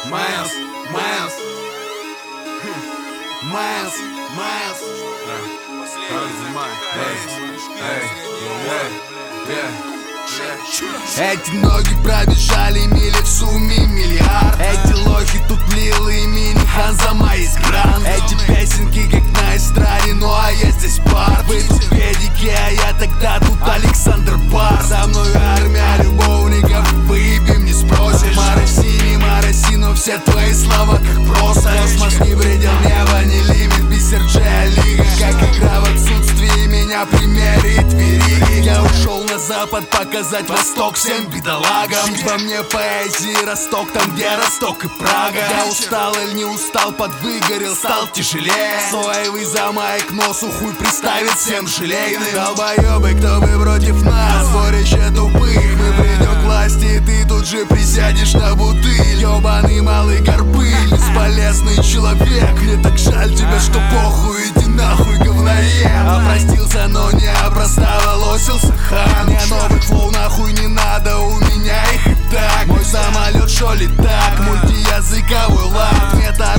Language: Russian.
Эти ноги пробежали мили в сумме миллиард. Эти лохи тут Лил и Мини Ханзама из Гранд. Эти песенки как на эстраде, ну а я здесь бар. Вы тут педики, а я тогда тут Александр Бар. За мной армия любовников, выебем не спросишь. Мороси, не мороси, но все твои слова как просто. Космос не предел, небо не лимит, бисер Джея Лига. Как игра в отсутствии меня примерит вериги. Я ушел на запад показать Восток всем бедолагам. Во мне поэзии Росток, там где Росток и Прага. Я устал или не устал, подвыгорел, стал тяжелее. Соевый замаек носу хуй приставит всем желейным. Долбоебы, кто бы против нас, сборище тупых. Мы придем к власти, и ты тут же присядешь на бутыль. Ёбаный малый горбыль, бесполезный человек. Мне так жаль тебя, что похуй, иди нахуй, говноед. Опростился, но не опростоволосился хан. Мне новых флоу нахуй не надо, у меня их и так. Мой самолет шо ли так, мультиязыковой лад. Мета